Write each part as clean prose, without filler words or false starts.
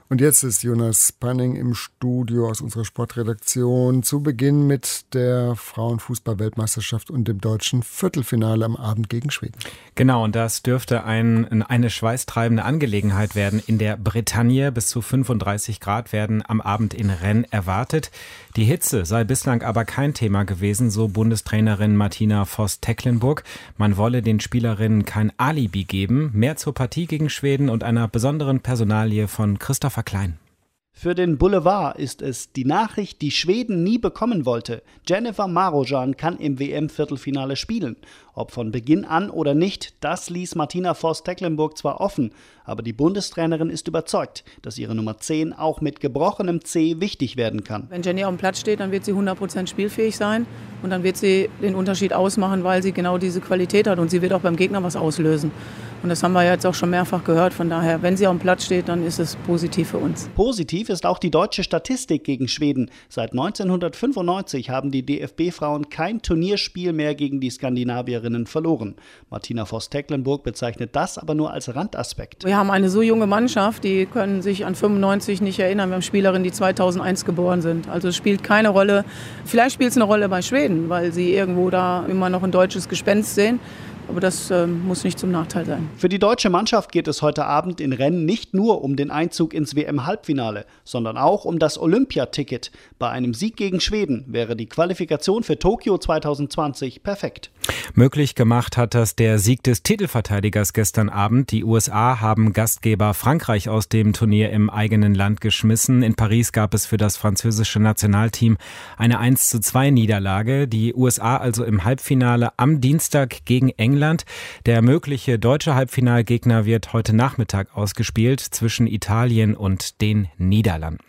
Und jetzt ist Jonas Panning im Studio aus unserer Sportredaktion zu Beginn mit der Frauenfußball-Weltmeisterschaft und dem deutschen Viertelfinale am Abend gegen Schweden. Genau, und das dürfte eine schweißtreibende Angelegenheit werden in der Bretagne. Bis zu 35 Grad werden am Abend in Rennes erwartet. Die Hitze sei bislang aber kein Thema gewesen, so Bundestrainerin Martina Voss-Tecklenburg. Man wolle den Spielerinnen kein Alibi geben. Mehr zur Partie gegen Schweden und einer besonderen Personalie von Christopher Klein. Für den Boulevard ist es die Nachricht, die Schweden nie bekommen wollte. Jennifer Marojan kann im WM-Viertelfinale spielen. Ob von Beginn an oder nicht, das ließ Martina Voss-Tecklenburg zwar offen, aber die Bundestrainerin ist überzeugt, dass ihre Nummer 10 auch mit gebrochenem C wichtig werden kann. Wenn Jenny auf dem Platz steht, dann wird sie 100% spielfähig sein und dann wird sie den Unterschied ausmachen, weil sie genau diese Qualität hat und sie wird auch beim Gegner was auslösen. Und das haben wir jetzt auch schon mehrfach gehört. Von daher, wenn sie auf dem Platz steht, dann ist es positiv für uns. Positiv ist auch die deutsche Statistik gegen Schweden. Seit 1995 haben die DFB-Frauen kein Turnierspiel mehr gegen die Skandinavierinnen verloren. Martina Voss-Tecklenburg bezeichnet das aber nur als Randaspekt. Wir haben eine so junge Mannschaft, die können sich an 95 nicht erinnern. Wir haben Spielerinnen, die 2001 geboren sind. Also es spielt keine Rolle. Vielleicht spielt es eine Rolle bei Schweden, weil sie irgendwo da immer noch ein deutsches Gespenst sehen. Aber das muss nicht zum Nachteil sein. Für die deutsche Mannschaft geht es heute Abend in Rennes nicht nur um den Einzug ins WM-Halbfinale, sondern auch um das Olympiaticket. Bei einem Sieg gegen Schweden wäre die Qualifikation für Tokio 2020 perfekt. Möglich gemacht hat das der Sieg des Titelverteidigers gestern Abend. Die USA haben Gastgeber Frankreich aus dem Turnier im eigenen Land geschmissen. In Paris gab es für das französische Nationalteam eine 1:2 Niederlage. Die USA also im Halbfinale am Dienstag gegen England. Der mögliche deutsche Halbfinalgegner wird heute Nachmittag ausgespielt zwischen Italien und den Niederlanden.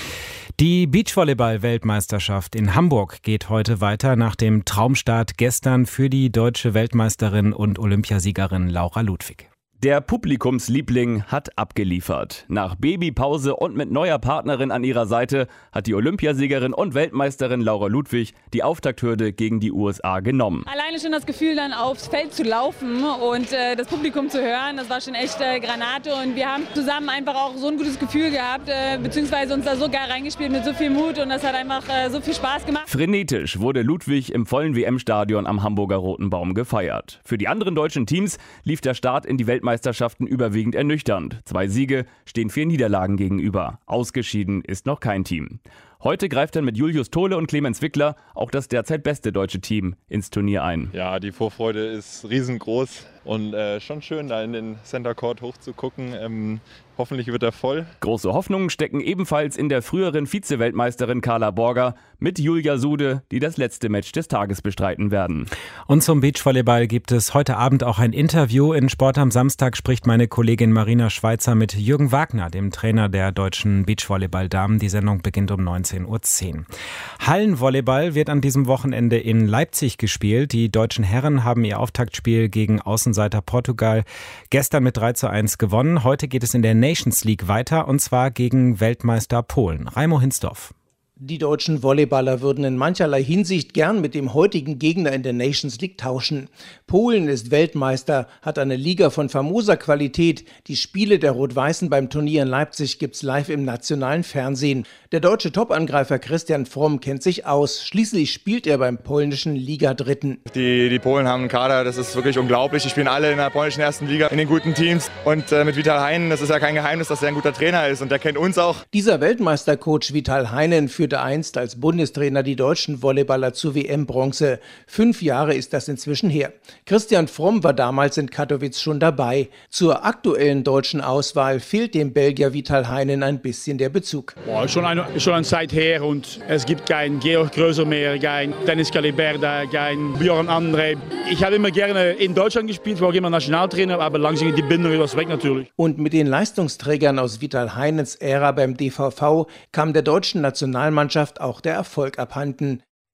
Die Beachvolleyball-Weltmeisterschaft in Hamburg geht heute weiter nach dem Traumstart gestern für die deutsche Weltmeisterin und Olympiasiegerin Laura Ludwig. Der Publikumsliebling hat abgeliefert. Nach Babypause und mit neuer Partnerin an ihrer Seite hat die Olympiasiegerin und Weltmeisterin Laura Ludwig die Auftakthürde gegen die USA genommen. Alleine schon das Gefühl, dann aufs Feld zu laufen und das Publikum zu hören, das war schon echt Granate. Und wir haben zusammen einfach auch so ein gutes Gefühl gehabt, beziehungsweise uns da so geil reingespielt mit so viel Mut und das hat einfach so viel Spaß gemacht. Frenetisch wurde Ludwig im vollen WM-Stadion am Hamburger Roten Baum gefeiert. Für die anderen deutschen Teams lief der Start in die Weltmeisterschaften überwiegend ernüchternd. 2 Siege stehen 4 Niederlagen gegenüber. Ausgeschieden ist noch kein Team. Heute greift dann mit Julius Tole und Clemens Wickler auch das derzeit beste deutsche Team ins Turnier ein. Ja, die Vorfreude ist riesengroß und schon schön, da in den Center Court hoch zu gucken. Hoffentlich wird er voll. Große Hoffnungen stecken ebenfalls in der früheren Vize-Weltmeisterin Carla Borger mit Julia Sude, die das letzte Match des Tages bestreiten werden. Und zum Beachvolleyball gibt es heute Abend auch ein Interview. In Sport am Samstag spricht meine Kollegin Marina Schweizer mit Jürgen Wagner, dem Trainer der deutschen Beachvolleyball-Damen. Die Sendung beginnt um 19:10 Uhr. Hallenvolleyball wird an diesem Wochenende in Leipzig gespielt. Die deutschen Herren haben ihr Auftaktspiel gegen Außenseiter Portugal gestern mit 3:1 gewonnen. Heute geht es in der Nations League weiter, und zwar gegen Weltmeister Polen. Raimo Hinsdorf. Die deutschen Volleyballer würden in mancherlei Hinsicht gern mit dem heutigen Gegner in der Nations League tauschen. Polen ist Weltmeister, hat eine Liga von famoser Qualität. Die Spiele der Rot-Weißen beim Turnier in Leipzig gibt's live im nationalen Fernsehen. Der deutsche Topangreifer Christian Fromm kennt sich aus. Schließlich spielt er beim polnischen Liga-Dritten. Die Polen haben einen Kader, das ist wirklich unglaublich. Die spielen alle in der polnischen ersten Liga in den guten Teams. Und mit Vital Heinen, das ist ja kein Geheimnis, dass er ein guter Trainer ist und der kennt uns auch. Dieser Weltmeistercoach Vital Heinen führte einst als Bundestrainer die deutschen Volleyballer zu WM-Bronze. 5 Jahre ist das inzwischen her. Christian Fromm war damals in Katowice schon dabei. Zur aktuellen deutschen Auswahl fehlt dem Belgier Vital Heinen ein bisschen der Bezug. Schon eine Zeit her und es gibt keinen Georg Gröser mehr, kein Dennis Caliberda, kein Björn André. Ich habe immer gerne in Deutschland gespielt, war auch immer Nationaltrainer, aber langsam die Bindung ist weg natürlich. Und mit den Leistungsträgern aus Vital Heinens Ära beim DVV kam der deutschen Nationalmannschaft auch der Erfolg abhanden.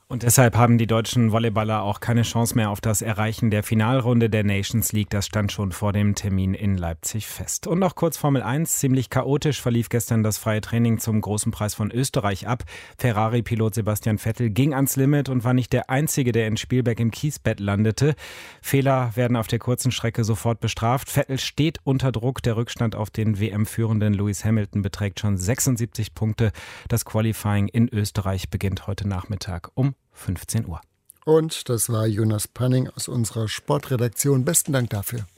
Und deshalb haben die deutschen Volleyballer auch keine Chance mehr auf das Erreichen der Finalrunde der Nations League. Das stand schon vor dem Termin in Leipzig fest. Und noch kurz Formel 1. Ziemlich chaotisch verlief gestern das freie Training zum Großen Preis von Österreich ab. Ferrari-Pilot Sebastian Vettel ging ans Limit und war nicht der Einzige, der in Spielberg im Kiesbett landete. Fehler werden auf der kurzen Strecke sofort bestraft. Vettel steht unter Druck. Der Rückstand auf den WM-führenden Lewis Hamilton beträgt schon 76 Punkte. Das Qualifying in Österreich beginnt heute Nachmittag um 15 Uhr. Und das war Jonas Panning aus unserer Sportredaktion. Besten Dank dafür.